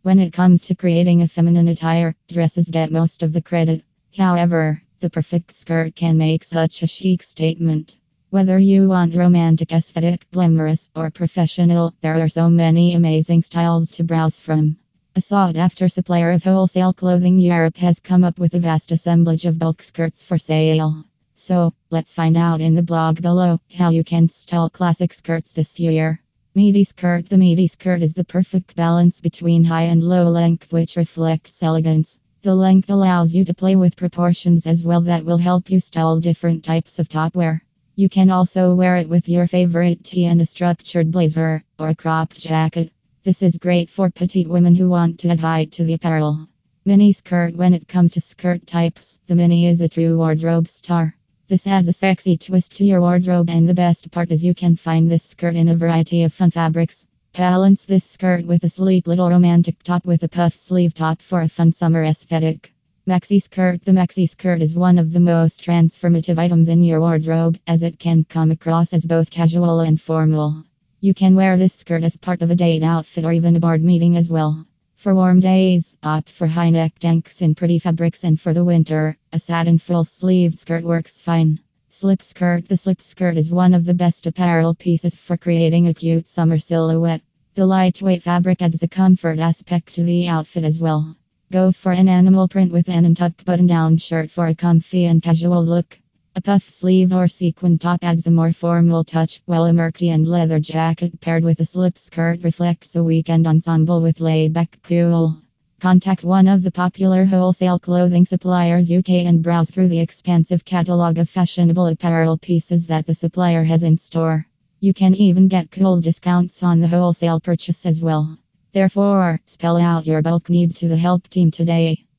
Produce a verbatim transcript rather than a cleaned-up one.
When it comes to creating a feminine attire, dresses get most of the credit. However, the perfect skirt can make such a chic statement. Whether you want romantic aesthetic, glamorous, or professional, there are so many amazing styles to browse from. A sought-after supplier of wholesale clothing, Europe has come up with a vast assemblage of bulk skirts for sale. So, let's find out in the blog below how you can style classic skirts this year. Midi skirt. The midi skirt is the perfect balance between high and low length, which reflects elegance. The length allows you to play with proportions as well, that will help you style different types of topwear. You can also wear it with your favorite tee and a structured blazer, or a cropped jacket. This is great for petite women who want to add height to the apparel. Mini skirt. When it comes to skirt types, the mini is a true wardrobe star. This adds a sexy twist to your wardrobe, and the best part is you can find this skirt in a variety of fun fabrics. Balance this skirt with a sleek little romantic top with a puff sleeve top for a fun summer aesthetic. Maxi skirt. The maxi skirt is one of the most transformative items in your wardrobe, as it can come across as both casual and formal. You can wear this skirt as part of a date outfit or even a board meeting as well. For warm days, opt for high neck tanks in pretty fabrics, and for the winter, a satin full-sleeved skirt works fine. Slip skirt. The slip skirt is one of the best apparel pieces for creating a cute summer silhouette. The lightweight fabric adds a comfort aspect to the outfit as well. Go for an animal print with an untucked button-down shirt for a comfy and casual look. A puff sleeve or sequin top adds a more formal touch, while a murky and leather jacket paired with a slip skirt reflects a weekend ensemble with laid-back cool. Contact one of the popular wholesale clothing suppliers U K and browse through the expansive catalog of fashionable apparel pieces that the supplier has in store. You can even get cool discounts on the wholesale purchase as well. Therefore, spell out your bulk needs to the help team today.